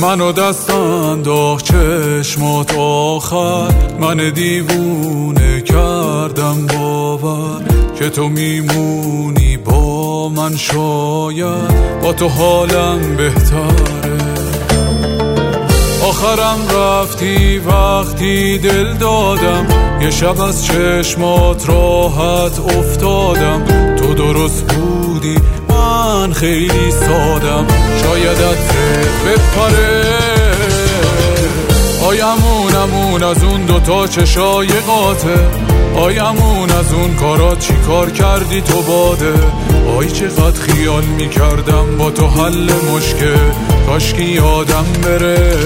منو دست انداخت چشمات آخر، من دیوونه کردم باور که تو میمونی با من، شاید با تو حالم بهتره. آخرم رفتی وقتی دل دادم، یه شب از چشمات راحت افتادم. تو درست بودی من خیلی سادم، شاید از بپره. آیمون از اون دوتا چشای قاطع، آیمون از اون کارات چی کار کردی تو باده. آی چقدر خیال میکردم با تو حل مشکل، کاشکی یادم بره.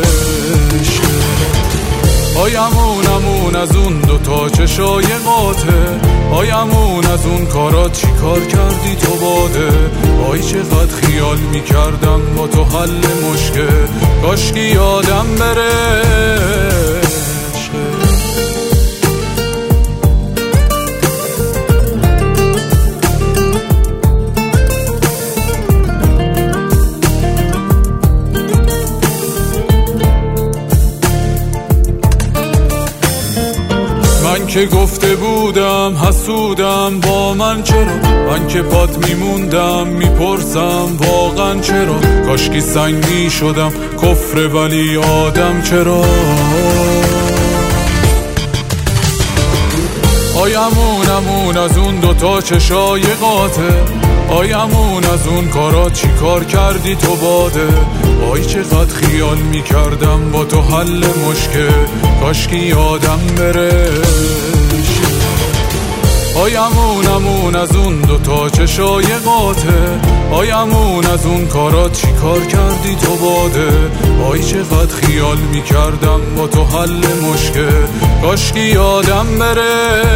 آیمون از اون دوتا چشای قاطع، آیمون از اون کارات چی کار کردی تو باده. آی چقدر خیال میکردم با تو حل مشکل، کاشکی یادم بره. من که گفته بودم حسودم با من، چرا من که پات میموندم میپرسم واقعا چرا. کاشکی سنگ میشدم کفر ولی آدم چرا. آیمون از اون دوتا چشای قاطع، آیمون از اون کارات چی کار کردی تو باده. آی چقدر خیال میکردم با تو حل مشکل، کاشکی یادم بره. آیمون از اون دوتا چشای قاطع، آیمون از اون کارات چی کار کردی تو باده. آی چقدر خیال میکردم با تو حل مشکل، کاشکی یادم بره.